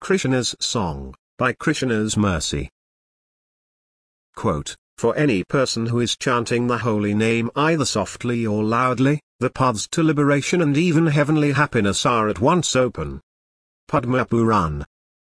Krishna's Song, by Krishna's Mercy. Quote, for any person who is chanting the holy name either softly or loudly, the paths to liberation and even heavenly happiness are at once open. Padma Puran.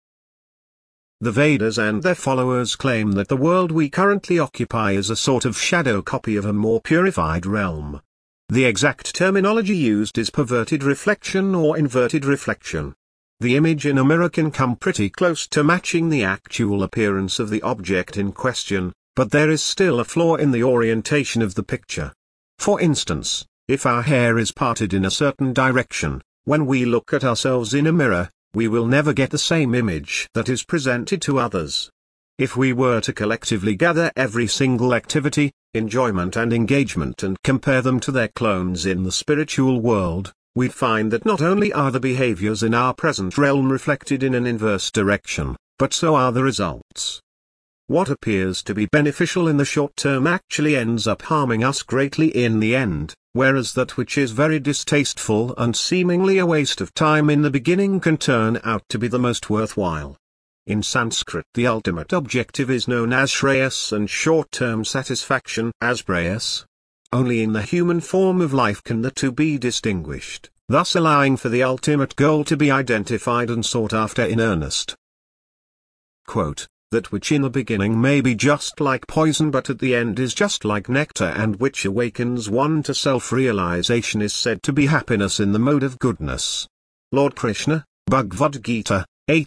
The Vedas and their followers claim that the world we currently occupy is a sort of shadow copy of a more purified realm. The exact terminology used is perverted reflection or inverted reflection. The image in a mirror can come pretty close to matching the actual appearance of the object in question, but there is still a flaw in the orientation of the picture. For instance, if our hair is parted in a certain direction, when we look at ourselves in a mirror, we will never get the same image that is presented to others. If we were to collectively gather every single activity, enjoyment and engagement and compare them to their clones in the spiritual world, we'd find that not only are the behaviors in our present realm reflected in an inverse direction, but so are the results. What appears to be beneficial in the short term actually ends up harming us greatly in the end, whereas that which is very distasteful and seemingly a waste of time in the beginning can turn out to be the most worthwhile. In Sanskrit, the ultimate objective is known as Shreyas and short-term satisfaction as Preyas. Only in the human form of life can the two be distinguished, thus allowing for the ultimate goal to be identified and sought after in earnest. Quote, that which in the beginning may be just like poison but at the end is just like nectar and which awakens one to self-realization is said to be happiness in the mode of goodness. Lord Krishna, Bhagavad Gita,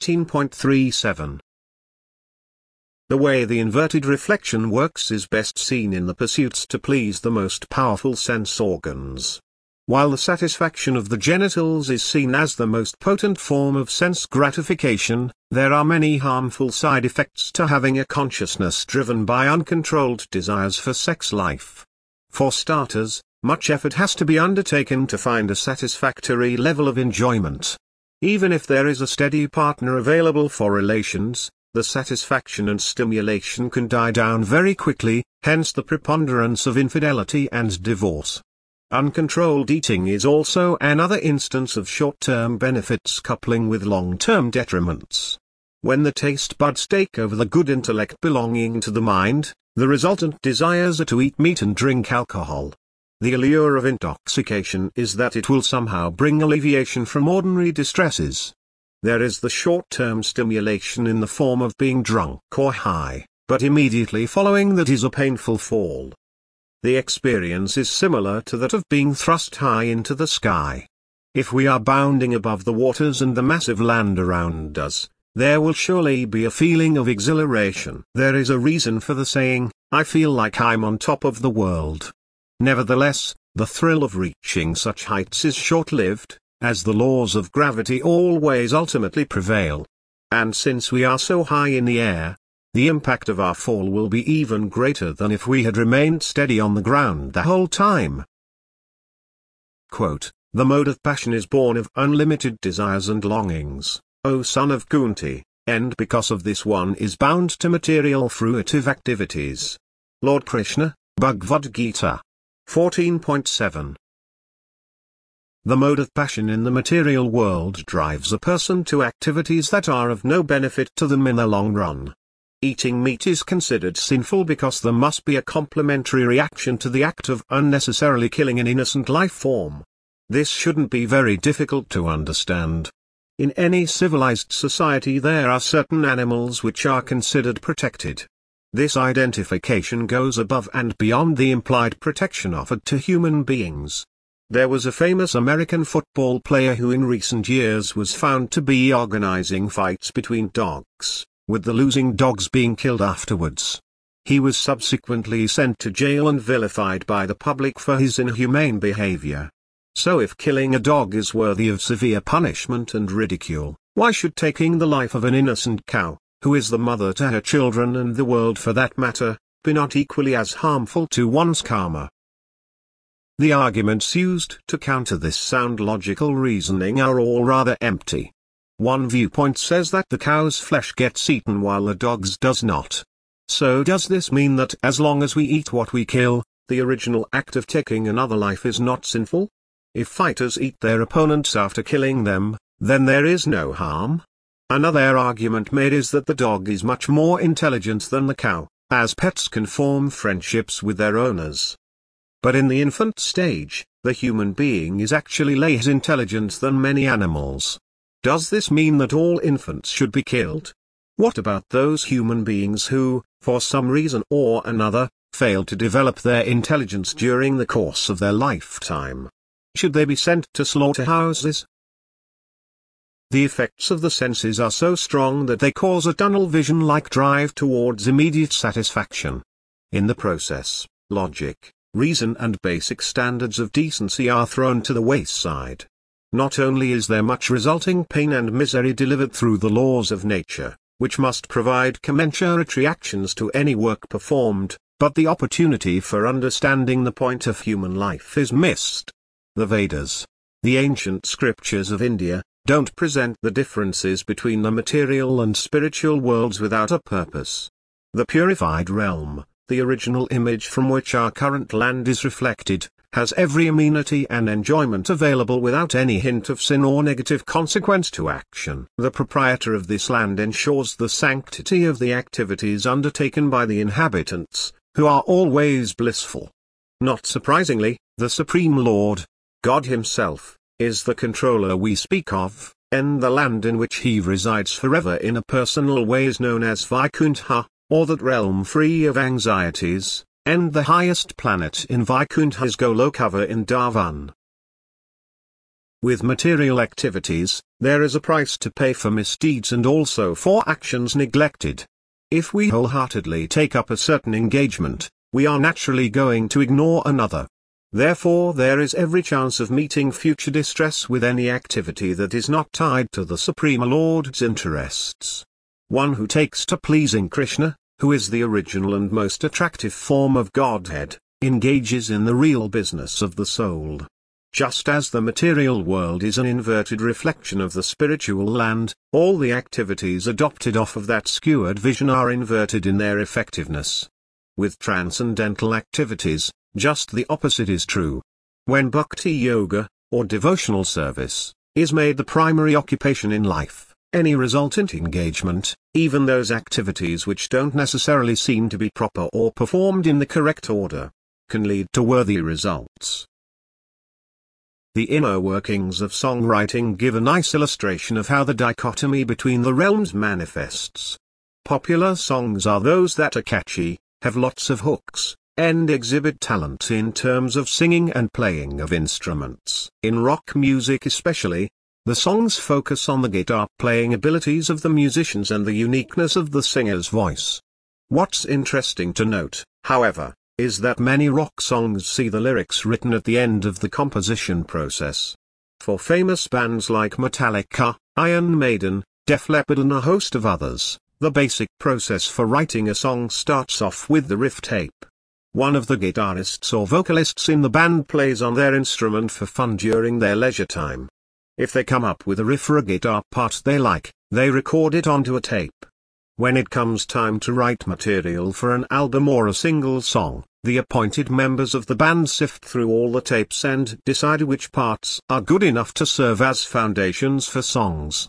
18.37. The way the inverted reflection works is best seen in the pursuits to please the most powerful sense organs. While the satisfaction of the genitals is seen as the most potent form of sense gratification, there are many harmful side effects to having a consciousness driven by uncontrolled desires for sex life. For starters, much effort has to be undertaken to find a satisfactory level of enjoyment. Even if there is a steady partner available for relations, the satisfaction and stimulation can die down very quickly, hence the preponderance of infidelity and divorce. Uncontrolled eating is also another instance of short-term benefits coupling with long-term detriments. When the taste buds take over the good intellect belonging to the mind, the resultant desires are to eat meat and drink alcohol. The allure of intoxication is that it will somehow bring alleviation from ordinary distresses. There is the short-term stimulation in the form of being drunk or high, but immediately following that is a painful fall. The experience is similar to that of being thrust high into the sky. If we are bounding above the waters and the massive land around us, there will surely be a feeling of exhilaration. There is a reason for the saying, I feel like I'm on top of the world. Nevertheless, the thrill of reaching such heights is short-lived, as the laws of gravity always ultimately prevail. And since we are so high in the air, the impact of our fall will be even greater than if we had remained steady on the ground the whole time. Quote, the mode of passion is born of unlimited desires and longings, O son of Kunti, and because of this one is bound to material fruitive activities. Lord Krishna, Bhagavad Gita, 14.7. The mode of passion in the material world drives a person to activities that are of no benefit to them in the long run. Eating meat is considered sinful because there must be a complementary reaction to the act of unnecessarily killing an innocent life form. This shouldn't be very difficult to understand. In any civilized society there are certain animals which are considered protected. This identification goes above and beyond the implied protection offered to human beings. There was a famous American football player who in recent years was found to be organizing fights between dogs, with the losing dogs being killed afterwards. He was subsequently sent to jail and vilified by the public for his inhumane behavior. So if killing a dog is worthy of severe punishment and ridicule, why should taking the life of an innocent cow, who is the mother to her children and the world for that matter, be not equally as harmful to one's karma? The arguments used to counter this sound logical reasoning are all rather empty. One viewpoint says that the cow's flesh gets eaten while the dog's does not. So does this mean that as long as we eat what we kill, the original act of taking another life is not sinful? If fighters eat their opponents after killing them, then there is no harm? Another argument made is that the dog is much more intelligent than the cow, as pets can form friendships with their owners. But in the infant stage, the human being is actually less intelligent than many animals. Does this mean that all infants should be killed? What about those human beings who, for some reason or another, fail to develop their intelligence during the course of their lifetime? Should they be sent to slaughterhouses? The effects of the senses are so strong that they cause a tunnel vision-like drive towards immediate satisfaction. In the process, logic, reason and basic standards of decency are thrown to the wayside. Not only is there much resulting pain and misery delivered through the laws of nature, which must provide commensurate reactions to any work performed, but the opportunity for understanding the point of human life is missed. The Vedas, the ancient scriptures of India, don't present the differences between the material and spiritual worlds without a purpose. The purified realm, the original image from which our current land is reflected, has every amenity and enjoyment available without any hint of sin or negative consequence to action. The proprietor of this land ensures the sanctity of the activities undertaken by the inhabitants, who are always blissful. Not surprisingly, the Supreme Lord, God Himself, is the controller we speak of, and the land in which He resides forever in a personal way is known as Vaikuntha, or that realm free of anxieties, and the highest planet in Vaikuntha is Goloka Vrindavan. With material activities, there is a price to pay for misdeeds and also for actions neglected. If we wholeheartedly take up a certain engagement, we are naturally going to ignore another. Therefore there is every chance of meeting future distress with any activity that is not tied to the Supreme Lord's interests. One who takes to pleasing Krishna, who is the original and most attractive form of Godhead, engages in the real business of the soul. Just as the material world is an inverted reflection of the spiritual land, all the activities adopted off of that skewed vision are inverted in their effectiveness. With transcendental activities, just the opposite is true. When bhakti yoga, or devotional service, is made the primary occupation in life, any resultant engagement, even those activities which don't necessarily seem to be proper or performed in the correct order, can lead to worthy results. The inner workings of songwriting give a nice illustration of how the dichotomy between the realms manifests. Popular songs are those that are catchy, have lots of hooks, and exhibit talent in terms of singing and playing of instruments. In rock music especially, the songs focus on the guitar playing abilities of the musicians and the uniqueness of the singer's voice. What's interesting to note, however, is that many rock songs see the lyrics written at the end of the composition process. For famous bands like Metallica, Iron Maiden, Def Leppard and a host of others, the basic process for writing a song starts off with the riff tape. One of the guitarists or vocalists in the band plays on their instrument for fun during their leisure time. If they come up with a riff or a guitar part they like, they record it onto a tape. When it comes time to write material for an album or a single song, the appointed members of the band sift through all the tapes and decide which parts are good enough to serve as foundations for songs.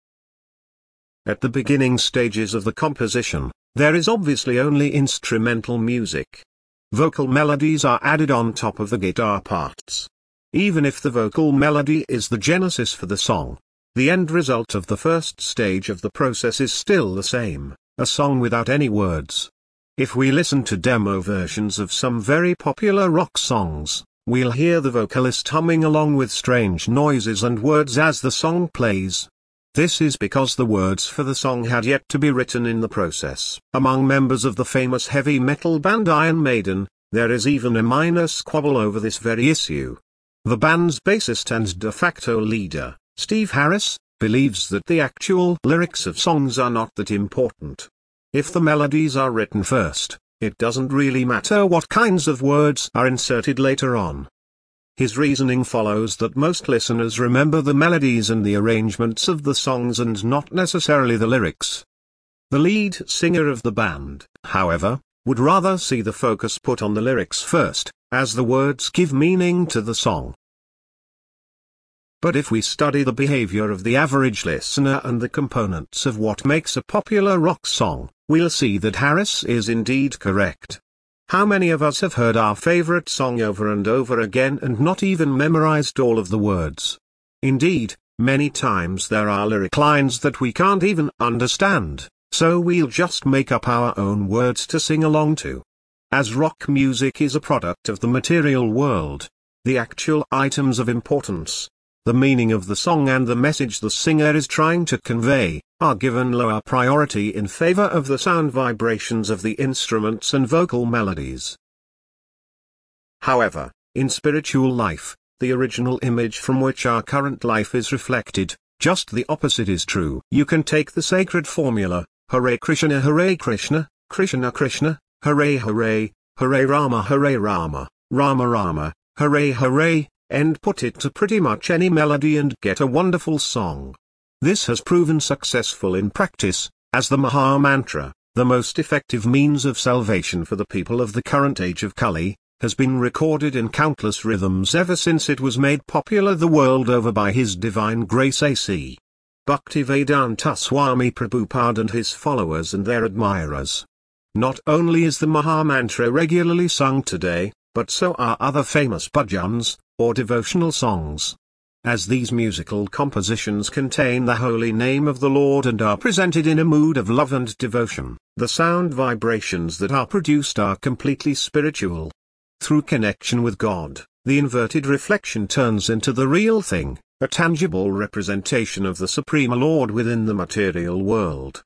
At the beginning stages of the composition, there is obviously only instrumental music. Vocal melodies are added on top of the guitar parts. Even if the vocal melody is the genesis for the song, the end result of the first stage of the process is still the same, a song without any words. If we listen to demo versions of some very popular rock songs, we'll hear the vocalist humming along with strange noises and words as the song plays. This is because the words for the song had yet to be written in the process. Among members of the famous heavy metal band Iron Maiden, there is even a minor squabble over this very issue. The band's bassist and de facto leader, Steve Harris, believes that the actual lyrics of songs are not that important. If the melodies are written first, it doesn't really matter what kinds of words are inserted later on. His reasoning follows that most listeners remember the melodies and the arrangements of the songs and not necessarily the lyrics. The lead singer of the band, however, would rather see the focus put on the lyrics first, as the words give meaning to the song. But if we study the behavior of the average listener and the components of what makes a popular rock song, we'll see that Harris is indeed correct. How many of us have heard our favorite song over and over again and not even memorized all of the words? Indeed, many times there are lyric lines that we can't even understand, so we'll just make up our own words to sing along to. As rock music is a product of the material world, the actual items of importance, the meaning of the song and the message the singer is trying to convey, are given lower priority in favor of the sound vibrations of the instruments and vocal melodies. However, in spiritual life, the original image from which our current life is reflected, just the opposite is true. You can take the sacred formula, Hare Krishna, Krishna Krishna, Hare Hare, Hare Rama, Rama Rama, Hare Hare, and put it to pretty much any melody and get a wonderful song. This has proven successful in practice, as the Maha Mantra, the most effective means of salvation for the people of the current age of Kali, has been recorded in countless rhythms ever since it was made popular the world over by His Divine Grace A.C. Bhaktivedanta Swami Prabhupada and his followers and their admirers. Not only is the Maha Mantra regularly sung today, but so are other famous bhajans, or devotional songs. As these musical compositions contain the holy name of the Lord and are presented in a mood of love and devotion, the sound vibrations that are produced are completely spiritual. Through connection with God, the inverted reflection turns into the real thing, a tangible representation of the Supreme Lord within the material world.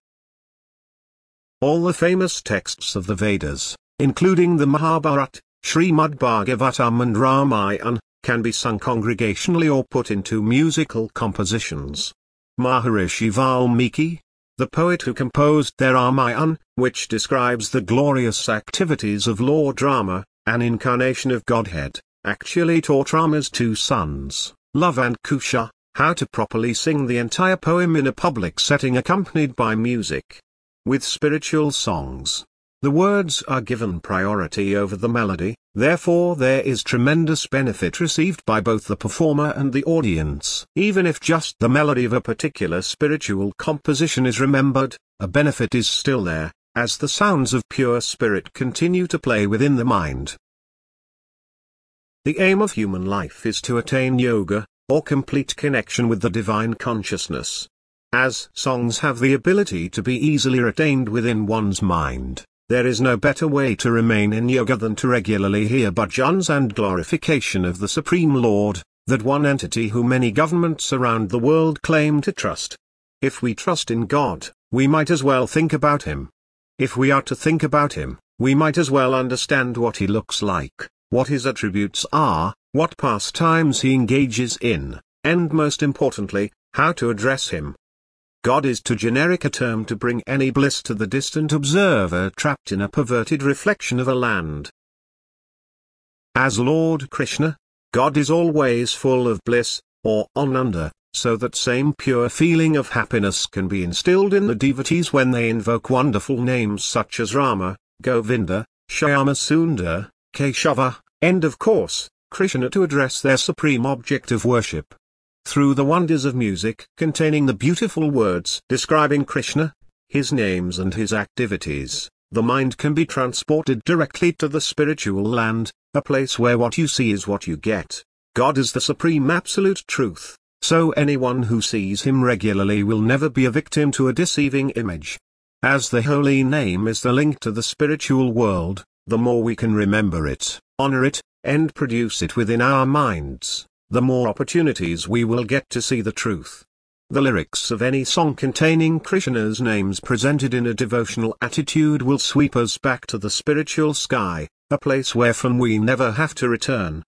All the famous texts of the Vedas, including the Mahabharata, Srimad Bhagavatam and Ramayana, can be sung congregationally or put into musical compositions. Maharishi Valmiki, the poet who composed their Ramayana, which describes the glorious activities of Lord Rama, an incarnation of Godhead, actually taught Rama's two sons, Lava and Kusha, how to properly sing the entire poem in a public setting accompanied by music. With spiritual songs, the words are given priority over the melody, therefore there is tremendous benefit received by both the performer and the audience. Even if just the melody of a particular spiritual composition is remembered, a benefit is still there, as the sounds of pure spirit continue to play within the mind. The aim of human life is to attain yoga, or complete connection with the divine consciousness. As songs have the ability to be easily retained within one's mind, there is no better way to remain in yoga than to regularly hear bhajans and glorification of the Supreme Lord, that one entity who many governments around the world claim to trust. If we trust in God, we might as well think about Him. If we are to think about Him, we might as well understand what He looks like, what His attributes are, what pastimes He engages in, and most importantly, how to address Him. God is too generic a term to bring any bliss to the distant observer trapped in a perverted reflection of a land. As Lord Krishna, God is always full of bliss, or ananda, so that same pure feeling of happiness can be instilled in the devotees when they invoke wonderful names such as Rama, Govinda, Shyamasundar, Keshava, and of course, Krishna to address their supreme object of worship. Through the wonders of music containing the beautiful words describing Krishna, His names and His activities, the mind can be transported directly to the spiritual land, a place where what you see is what you get. God is the supreme absolute truth, so anyone who sees Him regularly will never be a victim to a deceiving image. As the holy name is the link to the spiritual world, the more we can remember it, honor it, and produce it within our minds, the more opportunities we will get to see the truth. The lyrics of any song containing Krishna's names presented in a devotional attitude will sweep us back to the spiritual sky, a place where from we never have to return,